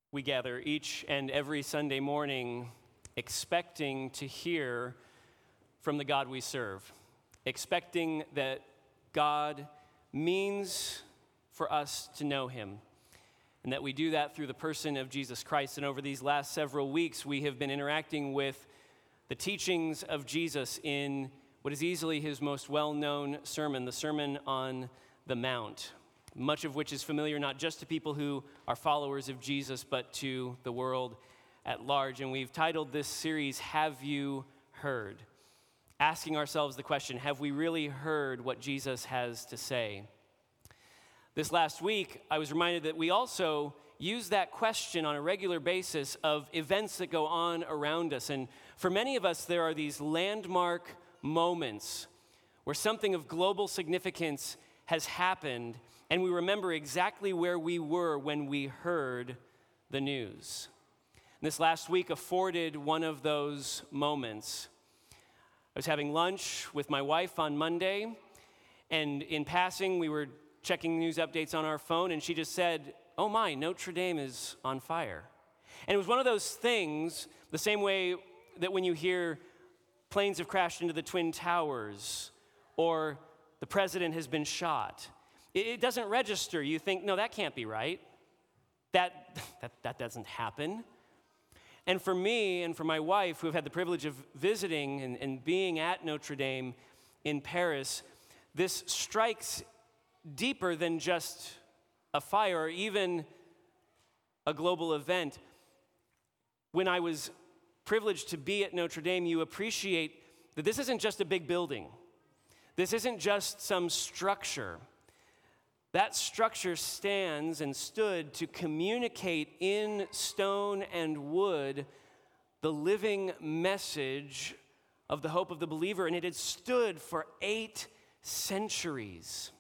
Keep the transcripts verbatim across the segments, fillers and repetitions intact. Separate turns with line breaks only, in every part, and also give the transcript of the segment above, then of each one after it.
We gather each and every Sunday morning expecting to hear from the God we serve, expecting that God means for us to know him, and that we do that through the person of Jesus Christ. And over these last several weeks, we have been interacting with the teachings of Jesus in what is easily his most well-known sermon, the Sermon on the Mount, much of which is familiar not just to people who are followers of Jesus, but to the world at large. And we've titled this series, Have You Heard? Asking ourselves the question, have we really heard what Jesus has to say? This last week, I was reminded that we also use that question on a regular basis of events that go on around us. And for many of us, there are these landmark moments where something of global significance has happened, and we remember exactly where we were when we heard the news. And this last week afforded one of those moments. I was having lunch with my wife on Monday, and in passing, we were checking news updates on our phone, and she just said, "Oh my, Notre Dame is on fire." And it was one of those things, the same way that when you hear planes have crashed into the Twin Towers, or the president has been shot, it doesn't register. You think, no, that can't be right. That, that, that doesn't happen. And for me and for my wife, who have had the privilege of visiting and, and being at Notre Dame in Paris, this strikes deeper than just a fire or even a global event. When I was privileged to be at Notre Dame, you appreciate that this isn't just a big building. This isn't just some structure. That structure stands and stood to communicate in stone and wood the living message of the hope of the believer, and it had stood for eight centuries.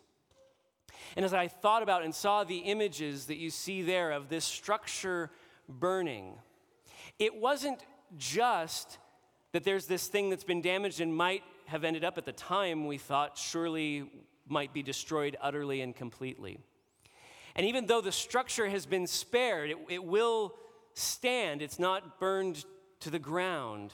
And as I thought about and saw the images that you see there of this structure burning, it wasn't just that there's this thing that's been damaged and might have ended up at the time we thought surely might be destroyed utterly and completely. And even though the structure has been spared, it, it will stand. It's not burned to the ground.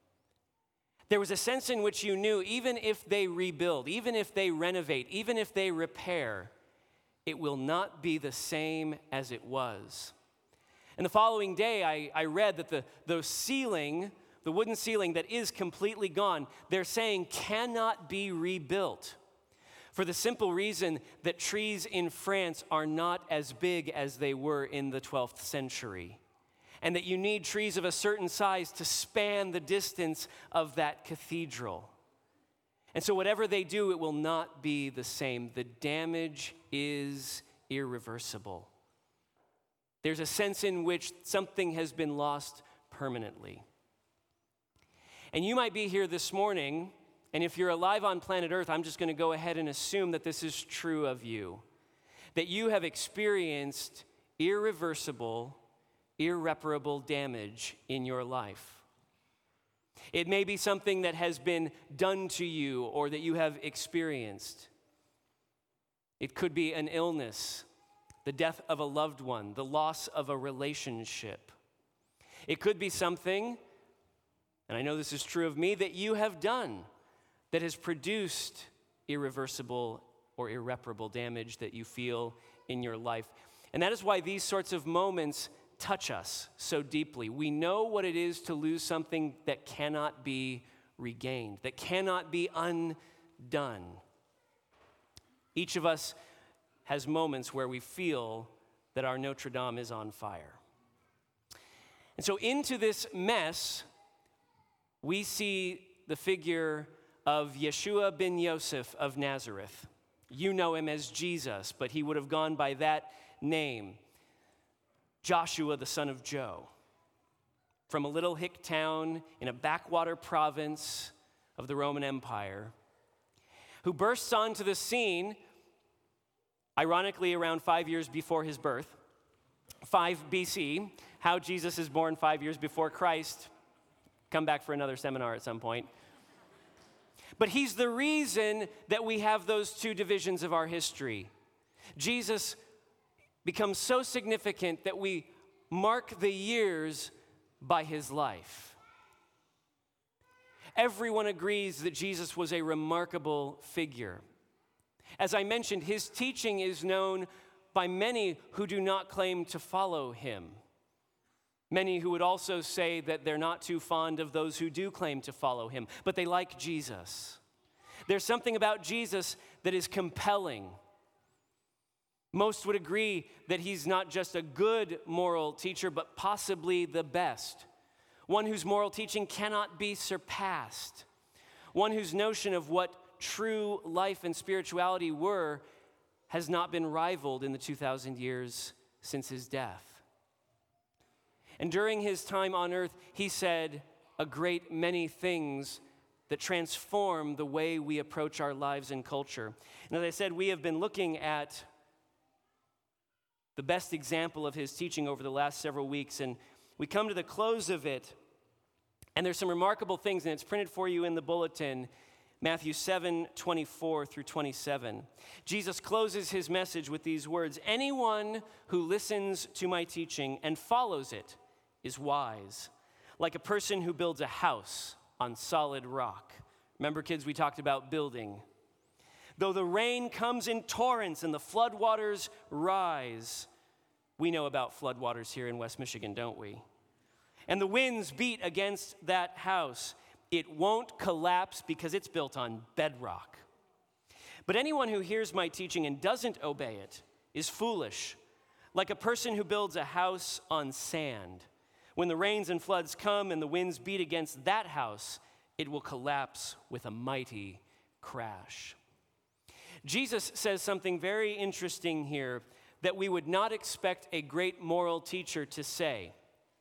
There was a sense in which you knew even if they rebuild, even if they renovate, even if they repair, it will not be the same as it was. And the following day, I, I read that the, the ceiling, the wooden ceiling that is completely gone, they're saying cannot be rebuilt. For the simple reason that trees in France are not as big as they were in the twelfth century, and that you need trees of a certain size to span the distance of that cathedral. And so whatever they do, it will not be the same. The damage is irreversible. There's a sense in which something has been lost permanently. And you might be here this morning, and if you're alive on planet Earth, I'm just going to go ahead and assume that this is true of you, that you have experienced irreversible, irreparable damage in your life. It may be something that has been done to you or that you have experienced. It could be an illness, the death of a loved one, the loss of a relationship. It could be something, and I know this is true of me, that you have done that has produced irreversible or irreparable damage that you feel in your life. And that is why these sorts of moments touch us so deeply. We know what it is to lose something that cannot be regained, that cannot be undone. Each of us has moments where we feel that our Notre Dame is on fire. And so into this mess, we see the figure of Yeshua ben Yosef of Nazareth. You know him as Jesus, but he would have gone by that name. Joshua, the son of Joe, from a little hick town in a backwater province of the Roman Empire, who bursts onto the scene, ironically around five years before his birth, five B C, how Jesus is born five years before Christ. Come back for another seminar at some point. But he's the reason that we have those two divisions of our history. Jesus becomes so significant that we mark the years by his life. Everyone agrees that Jesus was a remarkable figure. As I mentioned, his teaching is known by many who do not claim to follow him. Many who would also say that they're not too fond of those who do claim to follow him, but they like Jesus. There's something about Jesus that is compelling. Most would agree that he's not just a good moral teacher, but possibly the best. One whose moral teaching cannot be surpassed. One whose notion of what true life and spirituality were has not been rivaled in the two thousand years since his death. And during his time on earth, he said a great many things that transform the way we approach our lives and culture. And as I said, we have been looking at the best example of his teaching over the last several weeks, and we come to the close of it, and there's some remarkable things, and it's printed for you in the bulletin, Matthew seven, twenty-four through twenty-seven. Jesus closes his message with these words, "Anyone who listens to my teaching and follows it is wise, like a person who builds a house on solid rock." Remember, kids, we talked about building. "Though the rain comes in torrents and the floodwaters rise," we know about floodwaters here in West Michigan, don't we? "And the winds beat against that house, it won't collapse because it's built on bedrock. But anyone who hears my teaching and doesn't obey it is foolish, like a person who builds a house on sand. When the rains and floods come and the winds beat against that house, it will collapse with a mighty crash." Jesus says something very interesting here that we would not expect a great moral teacher to say.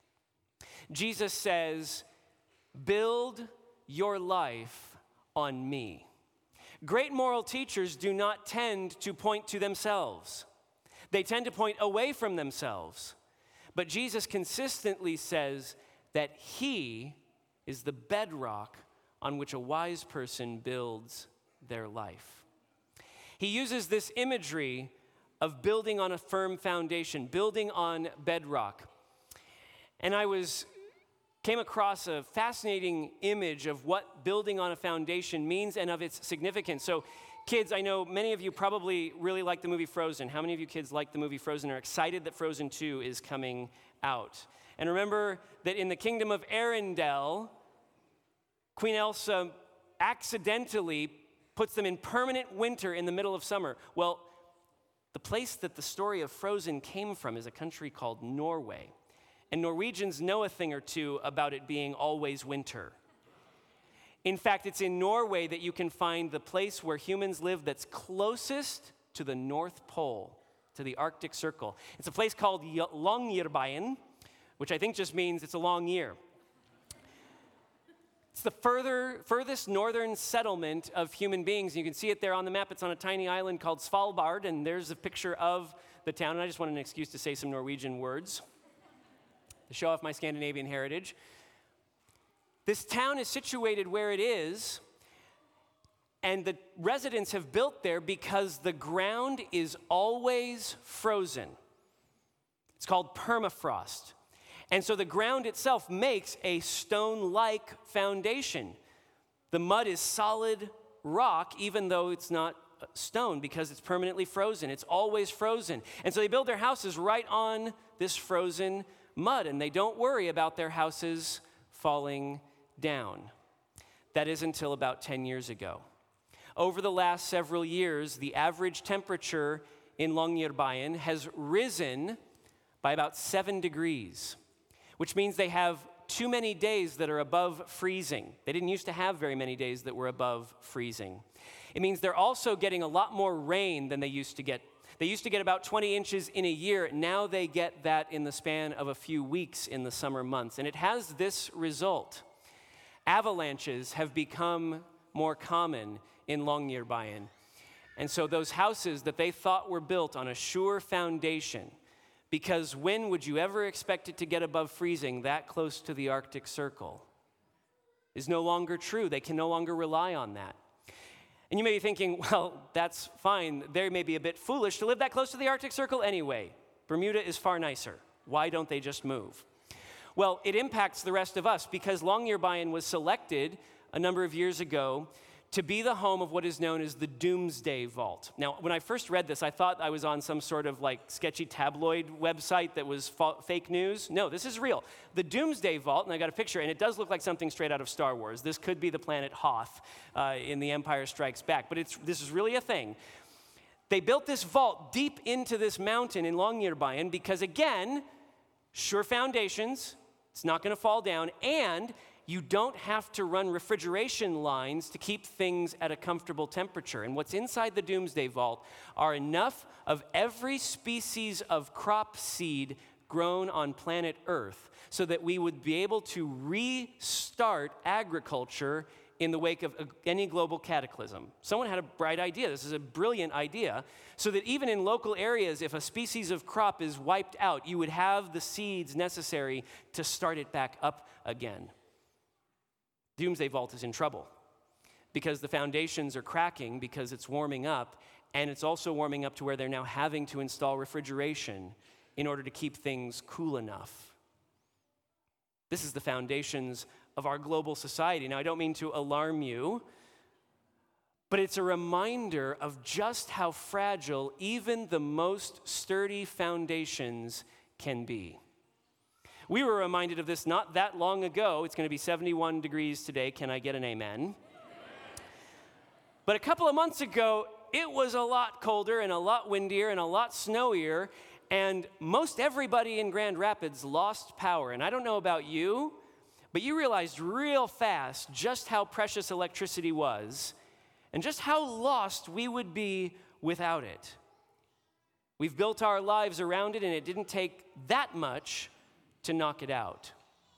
Jesus says, "Build your life on me." Great moral teachers do not tend to point to themselves. They tend to point away from themselves. But Jesus consistently says that he is the bedrock on which a wise person builds their life. He uses this imagery of building on a firm foundation, building on bedrock. And I was came across a fascinating image of what building on a foundation means and of its significance. So, kids, I know many of you probably really like the movie Frozen. How many of you kids like the movie Frozen and are excited that Frozen two is coming out? And remember that in the kingdom of Arendelle, Queen Elsa accidentally puts them in permanent winter in the middle of summer. Well, the place that the story of Frozen came from is a country called Norway. And Norwegians know a thing or two about it being always winter. In fact, it's in Norway that you can find the place where humans live that's closest to the North Pole, to the Arctic Circle. It's a place called Longyearbyen, which I think just means it's a long year. It's the further, furthest northern settlement of human beings. You can see it there on the map. It's on a tiny island called Svalbard, and there's a picture of the town. And I just wanted an excuse to say some Norwegian words to show off my Scandinavian heritage. This town is situated where it is, and the residents have built there because the ground is always frozen. It's called permafrost. And so the ground itself makes a stone-like foundation. The mud is solid rock, even though it's not stone, because it's permanently frozen. It's always frozen. And so they build their houses right on this frozen mud, and they don't worry about their houses falling down. That is until about ten years ago. Over the last several years, the average temperature in Longyearbyen has risen by about seven degrees, which means they have too many days that are above freezing. They didn't used to have very many days that were above freezing. It means they're also getting a lot more rain than they used to get. They used to get about twenty inches in a year. Now they get that in the span of a few weeks in the summer months. And it has this result. Avalanches have become more common in Longyearbyen. And so those houses that they thought were built on a sure foundation, because when would you ever expect it to get above freezing that close to the Arctic Circle, is no longer true. They can no longer rely on that. And you may be thinking, well, that's fine. They may be a bit foolish to live that close to the Arctic Circle anyway. Bermuda is far nicer. Why don't they just move? Well, it impacts the rest of us because Longyearbyen was selected a number of years ago to be the home of what is known as the Doomsday Vault. Now, when I first read this, I thought I was on some sort of like sketchy tabloid website that was fa- fake news. No, this is real. The Doomsday Vault, and I got a picture, and it does look like something straight out of Star Wars. This could be the planet Hoth uh, in The Empire Strikes Back, but it's this is really a thing. They built this vault deep into this mountain in Longyearbyen because, again, sure foundations, it's not going to fall down, and you don't have to run refrigeration lines to keep things at a comfortable temperature. And what's inside the Doomsday Vault are enough of every species of crop seed grown on planet Earth so that we would be able to restart agriculture in the wake of any global cataclysm. Someone had a bright idea. This is a brilliant idea. So that even in local areas, if a species of crop is wiped out, you would have the seeds necessary to start it back up again. Doomsday Vault is in trouble because the foundations are cracking because it's warming up, and it's also warming up to where they're now having to install refrigeration in order to keep things cool enough. This is the foundations of our global society. Now, I don't mean to alarm you, but it's a reminder of just how fragile even the most sturdy foundations can be. We were reminded of this not that long ago. It's going to be seventy-one degrees today. Can I get an amen? But a couple of months ago, it was a lot colder and a lot windier and a lot snowier, and most everybody in Grand Rapids lost power. And I don't know about you, but you realized real fast just how precious electricity was and just how lost we would be without it. We've built our lives around it, and it didn't take that much to knock it out.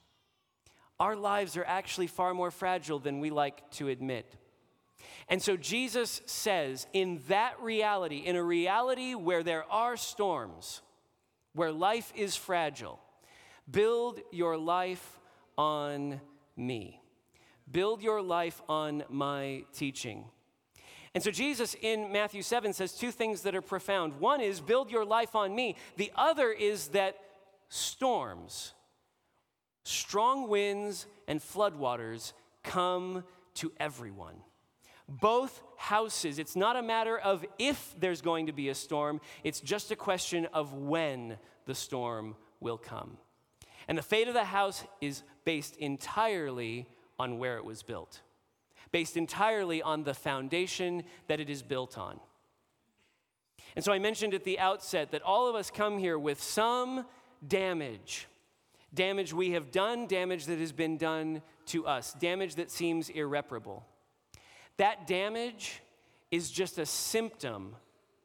Our lives are actually far more fragile than we like to admit. And so Jesus says, in that reality, in a reality where there are storms, where life is fragile, build your life on me. Build your life on my teaching. And so Jesus in Matthew seven says two things that are profound. One is, build your life on me. The other is that storms, strong winds, and floodwaters come to everyone. Both houses, it's not a matter of if there's going to be a storm, it's just a question of when the storm will come. And the fate of the house is based entirely on where it was built, based entirely on the foundation that it is built on. And so I mentioned at the outset that all of us come here with some damage. Damage we have done, damage that has been done to us, damage that seems irreparable. That damage is just a symptom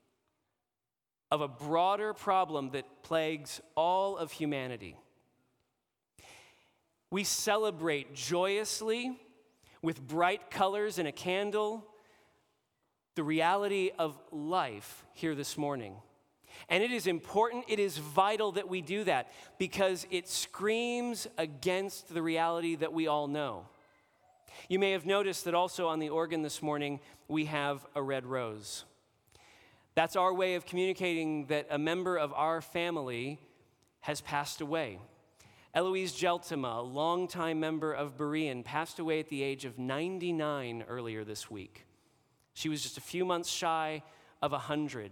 of a broader problem that plagues all of humanity. We celebrate joyously with bright colors and a candle the reality of life here this morning. And it is important, it is vital that we do that because it screams against the reality that we all know. You may have noticed that also on the organ this morning, we have a red rose. That's our way of communicating that a member of our family has passed away. Eloise Geltima, a longtime member of Berean, passed away at the age of ninety-nine earlier this week. She was just a few months shy of one hundred.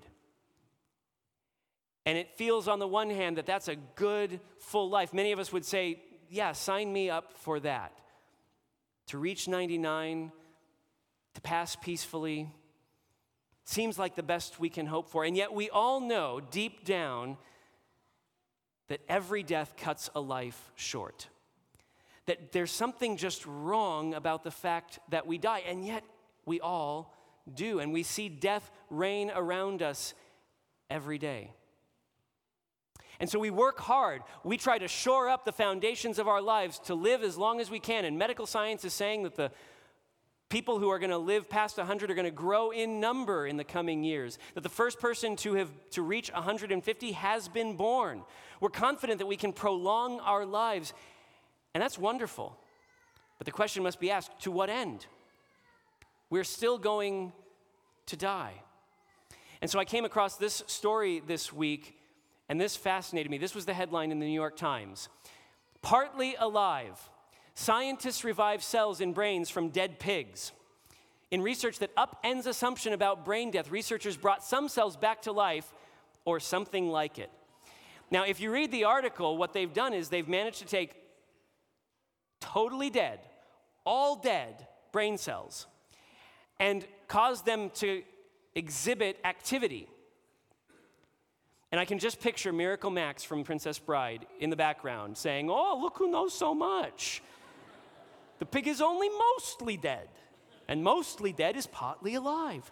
And it feels on the one hand that that's a good, full life. Many of us would say, yeah, sign me up for that. To reach ninety-nine, to pass peacefully, seems like the best we can hope for. And yet we all know deep down that every death cuts a life short. That there's something just wrong about the fact that we die, and yet we all do. And we see death reign around us every day. And so we work hard. We try to shore up the foundations of our lives to live as long as we can. And medical science is saying that the people who are going to live past one hundred are going to grow in number in the coming years. That the first person to have to reach one hundred fifty has been born. We're confident that we can prolong our lives. And that's wonderful. But the question must be asked, to what end? We're still going to die. And so I came across this story this week And this fascinated me. This was the headline in the New York Times. Partly alive, scientists revive cells in brains from dead pigs. In research that upends assumption about brain death, researchers brought some cells back to life or something like it. Now, if you read the article, what they've done is they've managed to take totally dead, all dead brain cells and cause them to exhibit activity. And I can just picture Miracle Max from Princess Bride in the background saying, "Oh, look who knows so much. The pig is only mostly dead, and mostly dead is partly alive."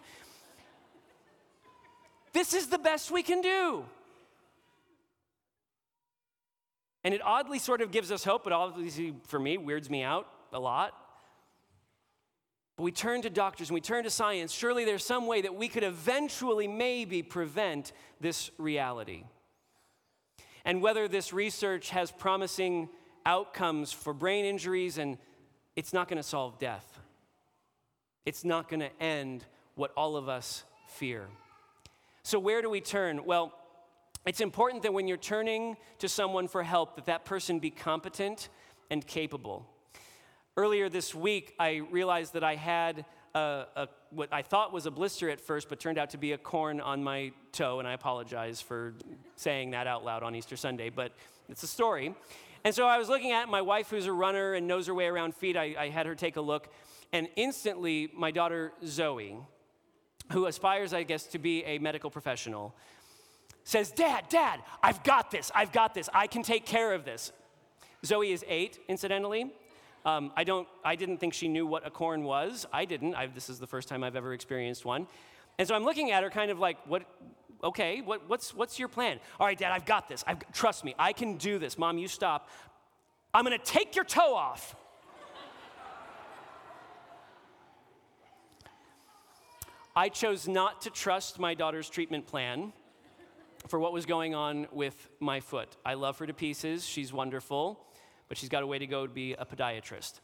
This is the best we can do. And it oddly sort of gives us hope, but obviously for me, weirds me out a lot. But we turn to doctors and we turn to science. Surely there's some way that we could eventually maybe prevent this reality. And whether this research has promising outcomes for brain injuries, and it's not going to solve death. It's not going to end what all of us fear. So where do we turn? Well, it's important that when you're turning to someone for help, that that person be competent and capable. Earlier this week, I realized that I had a, a, what I thought was a blister at first, but turned out to be a corn on my toe, and I apologize for saying that out loud on Easter Sunday, but it's a story. And so I was looking at my wife, who's a runner and knows her way around feet. I, I had her take a look, and instantly, my daughter Zoe, who aspires, I guess, to be a medical professional, says, "Dad, Dad, I've got this, I've got this, I can take care of this." Zoe is eight, incidentally. Um, I don't. I didn't think she knew what a corn was. I didn't. I've, this is the first time I've ever experienced one. And so I'm looking at her kind of like, what, okay, what, what's, what's your plan? "All right, Dad, I've got this. I've, trust me, I can do this." "Mom, you stop. I'm going to take your toe off." I chose not to trust my daughter's treatment plan for what was going on with my foot. I love her to pieces. She's wonderful. But she's got a way to go to be a podiatrist.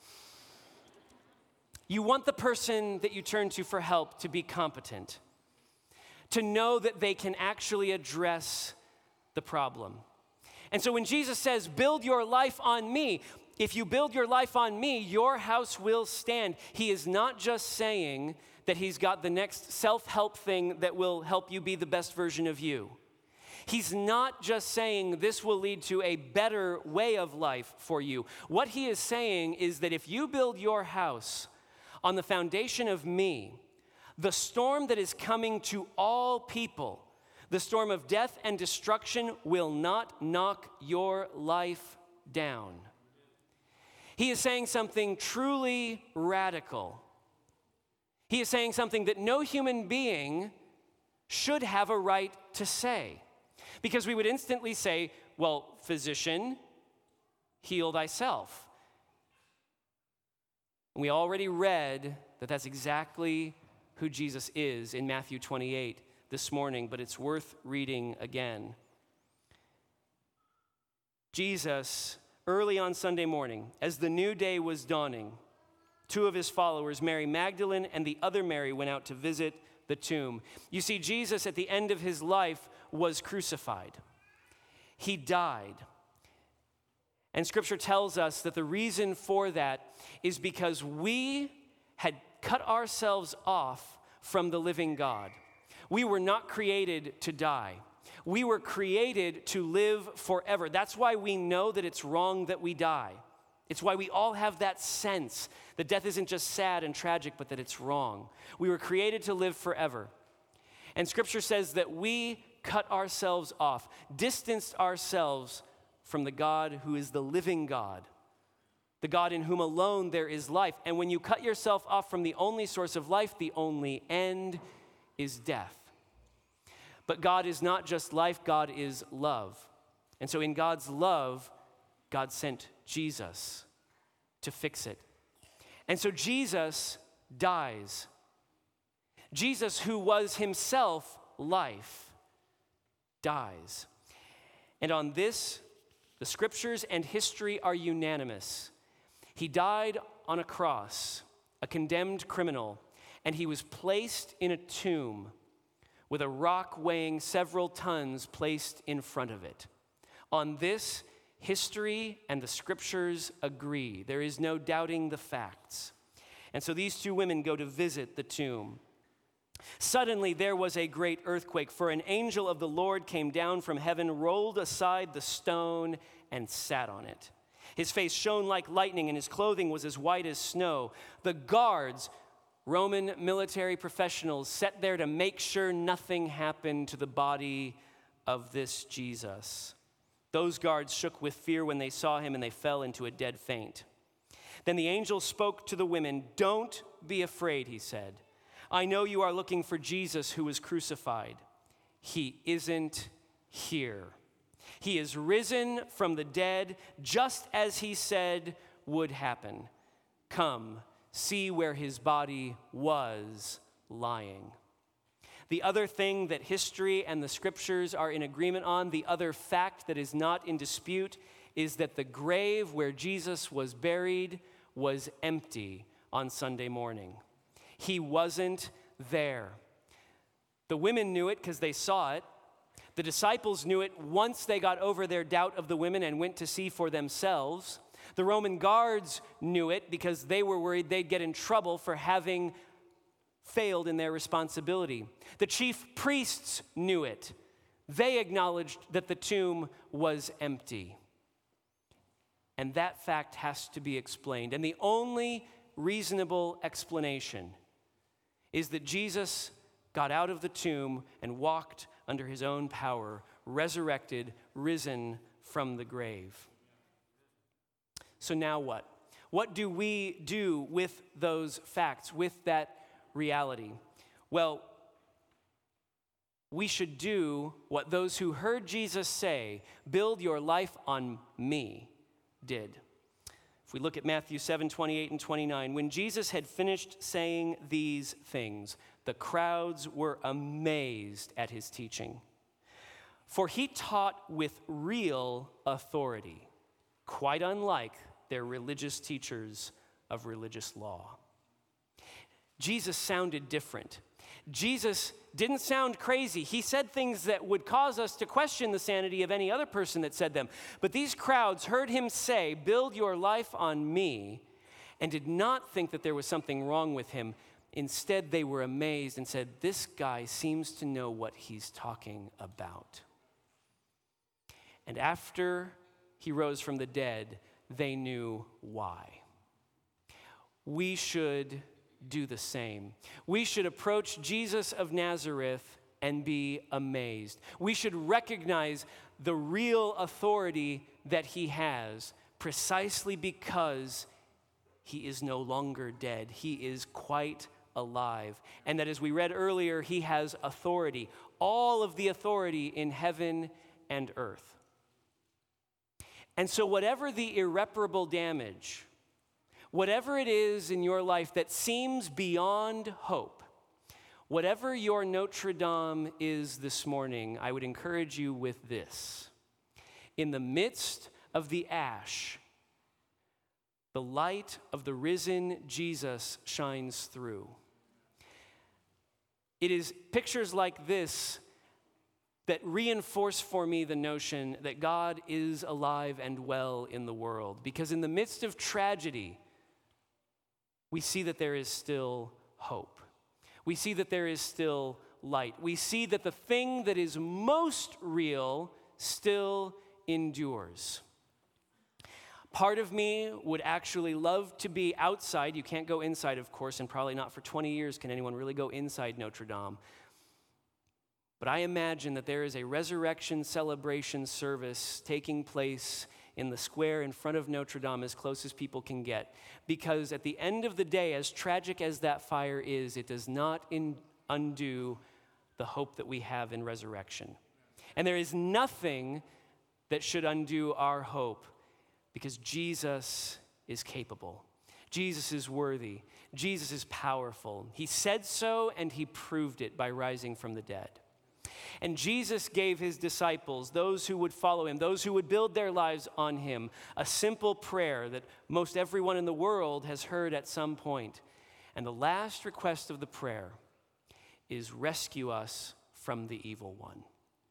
You want the person that you turn to for help to be competent, to know that they can actually address the problem. And so when Jesus says, "Build your life on me," if you build your life on me, your house will stand. He is not just saying that he's got the next self-help thing that will help you be the best version of you. He's not just saying this will lead to a better way of life for you. What he is saying is that if you build your house on the foundation of me, the storm that is coming to all people, the storm of death and destruction, will not knock your life down. He is saying something truly radical. He is saying something that no human being should have a right to say. Because we would instantly say, "Well, physician, heal thyself." And we already read that that's exactly who Jesus is in Matthew twenty-eight this morning, but it's worth reading again. Jesus, early on Sunday morning, as the new day was dawning, two of his followers, Mary Magdalene and the other Mary, went out to visit the tomb. You see, Jesus at the end of his life was crucified. He died. And Scripture tells us that the reason for that is because we had cut ourselves off from the living God. We were not created to die. We were created to live forever. That's why we know that it's wrong that we die. It's why we all have that sense that death isn't just sad and tragic, but that it's wrong. We were created to live forever. And Scripture says that we cut ourselves off, distanced ourselves from the God who is the living God, the God in whom alone there is life. And when you cut yourself off from the only source of life, the only end is death. But God is not just life, God is love. And so in God's love, God sent Jesus to fix it. And so Jesus dies. Jesus, who was himself life, dies. And on this, the Scriptures and history are unanimous. He died on a cross, a condemned criminal, and he was placed in a tomb with a rock weighing several tons placed in front of it. On this, history and the scriptures agree. There is no doubting the facts. And so these two women go to visit the tomb. Suddenly there was a great earthquake, for an angel of the Lord came down from heaven, rolled aside the stone, and sat on it. His face shone like lightning, and his clothing was as white as snow. The guards, Roman military professionals, sat there to make sure nothing happened to the body of this Jesus. Those guards shook with fear when they saw him, and they fell into a dead faint. Then the angel spoke to the women. "Don't be afraid," he said. "I know you are looking for Jesus who was crucified. He isn't here. He is risen from the dead, just as he said would happen. Come, see where his body was lying." The other thing that history and the scriptures are in agreement on, the other fact that is not in dispute, is that the grave where Jesus was buried was empty on Sunday morning. He wasn't there. The women knew it because they saw it. The disciples knew it once they got over their doubt of the women and went to see for themselves. The Roman guards knew it because they were worried they'd get in trouble for having failed in their responsibility. The chief priests knew it. They acknowledged that the tomb was empty. And that fact has to be explained. And the only reasonable explanation is that Jesus got out of the tomb and walked under his own power, resurrected, risen from the grave. So now what? What do we do with those facts, with that reality? Well, we should do what those who heard Jesus say, "Build your life on me," did. If we look at Matthew seven, twenty-eight and twenty-nine, when Jesus had finished saying these things, the crowds were amazed at his teaching. For he taught with real authority, quite unlike their religious teachers of religious law. Jesus sounded different. Jesus didn't sound crazy. He said things that would cause us to question the sanity of any other person that said them. But these crowds heard him say, "Build your life on me," and did not think that there was something wrong with him. Instead, they were amazed and said, "This guy seems to know what he's talking about." And after he rose from the dead, they knew why. We should do the same. We should approach Jesus of Nazareth and be amazed. We should recognize the real authority that he has, precisely because he is no longer dead. He is quite alive. And that, as we read earlier, he has authority, all of the authority in heaven and earth. And so whatever the irreparable damage, whatever it is in your life that seems beyond hope, whatever your Notre Dame is this morning, I would encourage you with this. In the midst of the ash, the light of the risen Jesus shines through. It is pictures like this that reinforce for me the notion that God is alive and well in the world. Because in the midst of tragedy, we see that there is still hope. We see that there is still light. We see that the thing that is most real still endures. Part of me would actually love to be outside. You can't go inside, of course, and probably not for twenty years can anyone really go inside Notre Dame. But I imagine that there is a resurrection celebration service taking place in the square in front of Notre Dame, as close as people can get. Because at the end of the day, as tragic as that fire is, it does not in, undo the hope that we have in resurrection. And there is nothing that should undo our hope, because Jesus is capable. Jesus is worthy. Jesus is powerful. He said so, and he proved it by rising from the dead. And Jesus gave his disciples, those who would follow him, those who would build their lives on him, a simple prayer that most everyone in the world has heard at some point. And the last request of the prayer is, "Rescue us from the evil one.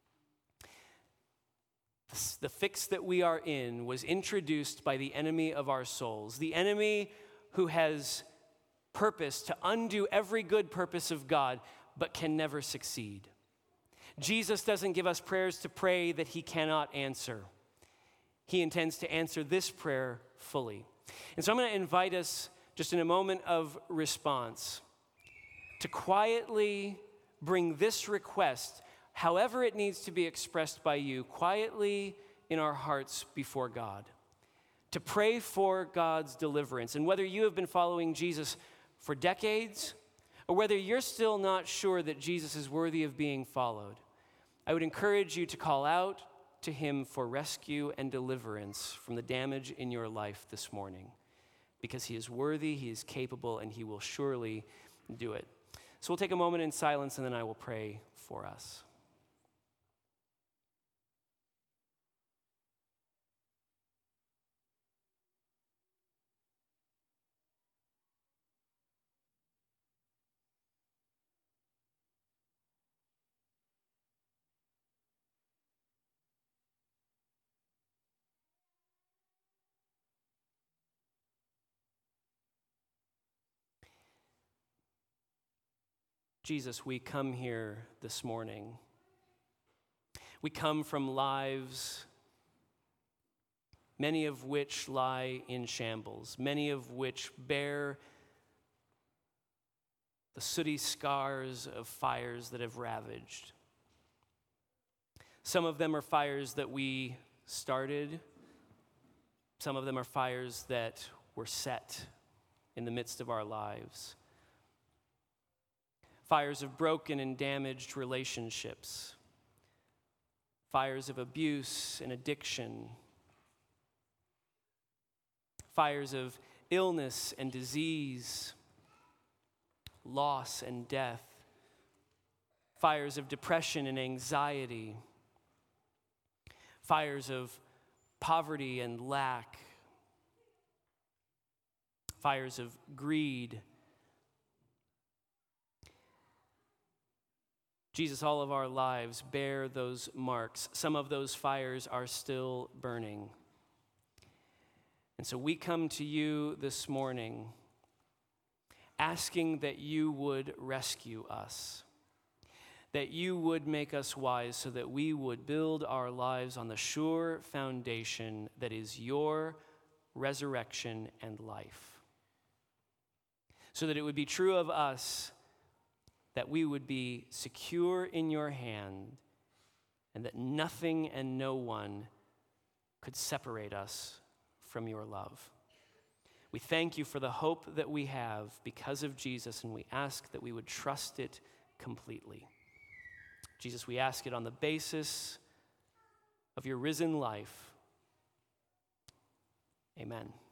The fix that we are in was introduced by the enemy of our souls, the enemy who has purpose to undo every good purpose of God, but can never succeed. Jesus doesn't give us prayers to pray that he cannot answer. He intends to answer this prayer fully. And so I'm going to invite us, just in a moment of response, to quietly bring this request, however it needs to be expressed by you, quietly in our hearts before God. To pray for God's deliverance. And whether you have been following Jesus for decades, or whether you're still not sure that Jesus is worthy of being followed, I would encourage you to call out to him for rescue and deliverance from the damage in your life this morning, because he is worthy, he is capable, and he will surely do it. So we'll take a moment in silence, and then I will pray for us. Jesus, we come here this morning. We come from lives, many of which lie in shambles, many of which bear the sooty scars of fires that have ravaged. Some of them are fires that we started. Some of them are fires that were set in the midst of our lives. Fires of broken and damaged relationships. Fires of abuse and addiction. Fires of illness and disease. Loss and death. Fires of depression and anxiety. Fires of poverty and lack. Fires of greed. Jesus, all of our lives bear those marks. Some of those fires are still burning. And so we come to you this morning asking that you would rescue us, that you would make us wise so that we would build our lives on the sure foundation that is your resurrection and life, so that it would be true of us that we would be secure in your hand, and that nothing and no one could separate us from your love. We thank you for the hope that we have because of Jesus, and we ask that we would trust it completely. Jesus, we ask it on the basis of your risen life. Amen.